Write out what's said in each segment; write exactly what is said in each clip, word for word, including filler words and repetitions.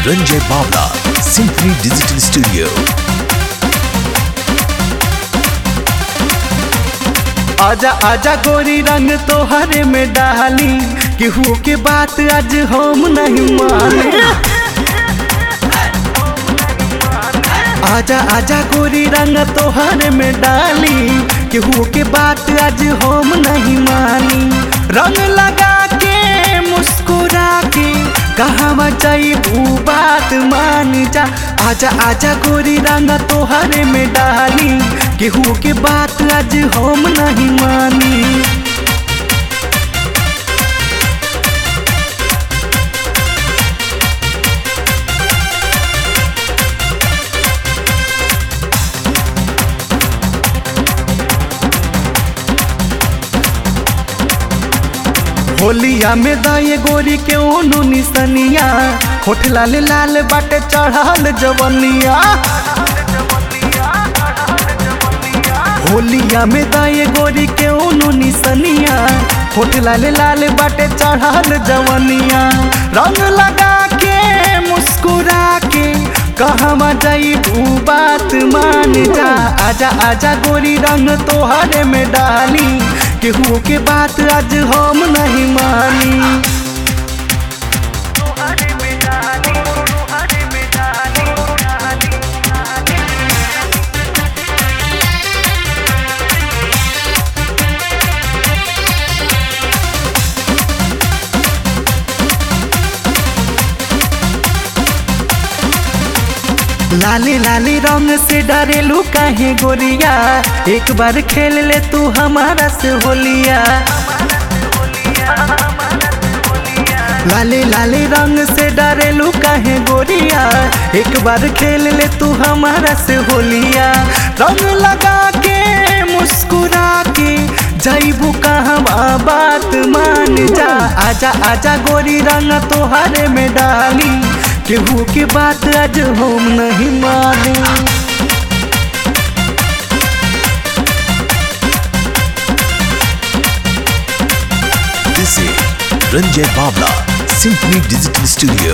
रंजय बावला, symphony digital studio. आजा आजा गोरी रंग तोहरे में डाली, केहू के बात आज हम नहीं माने। आजा आजा गोरी रंग तोहरे में डाली, केहू के बात आज हम नहीं मानी। रंग लगा के मुस्कुरा के कहाँ जाइबू बात मान जा। आजा आजा गोरी रंग तोहरे में डाली, केहू के बात आज हम नहीं मानी। होलिया में दाए गोरी के ओनो निसनिया, होठ लाल लाल बाटे चढ़ाल जवनिया। होलिया में दाए गोरी के ओनो निसनिया, होठ लाल लाल बाटे चढ़ाल जवनिया। रंग लगा के मुस्कुरा के कहवा जाइबू बात मान जा। आजा आजा गोरी रंग तोहरे में डाली, केहू के बात आज हम नहीं मानी। लाली लाली रंग से डरेलू काहे गोरिया, एक बार खेल ले तू हमारा से होलिया। लाली लाली रंग से डरेलू काहे गोरिया, एक बार खेल ले तू हमारा से होलिया। रंग लगा के मुस्कुरा के जाइबू कहाँ बात मान जा। आजा आजा गोरी रंग तोहरे में डाली, केहू की बात आज हम नहीं माने। दिस इज रंजय बावला, सिंफनी डिजिटल स्टूडियो।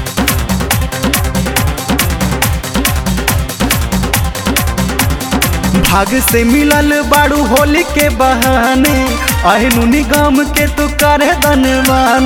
भाग से मिलल बाड़ू होली के बहाने, आहनु निगम के तू करे धनवान।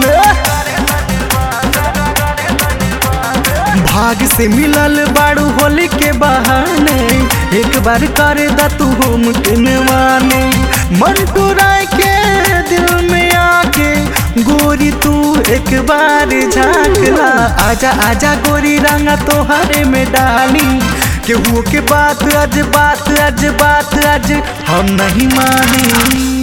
भाग से मिलल बाड़ू होली के बहाने, एक बार कर दा तू हम किनवाने। मंटू राय के दिल में आके गोरी तू एक बार झांकला। आजा आजा गोरी रंग तोहरे में डाली, केहू के बात आज बात आज बात आज हम नहीं मानी।